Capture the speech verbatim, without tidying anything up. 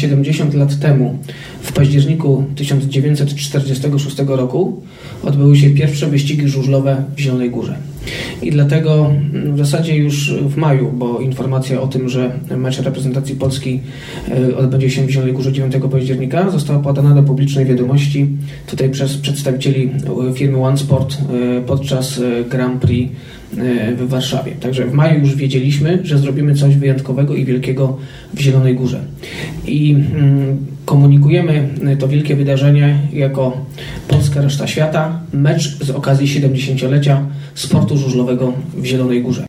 siedemdziesiąt lat temu, w październiku tysiąc dziewięćset czterdziestego szóstego roku, odbyły się pierwsze wyścigi żużlowe w Zielonej Górze. I dlatego w zasadzie już w maju, bo informacja o tym, że mecz reprezentacji Polski odbędzie się w Zielonej Górze dziewiątego października, została podana do publicznej wiadomości tutaj przez przedstawicieli firmy OneSport podczas Grand Prix w Warszawie. Także w maju już wiedzieliśmy, że zrobimy coś wyjątkowego i wielkiego w Zielonej Górze. I komunikujemy to wielkie wydarzenie jako Polska Reszta Świata, mecz z okazji siedemdziesięciolecia sportu żużlowego w Zielonej Górze.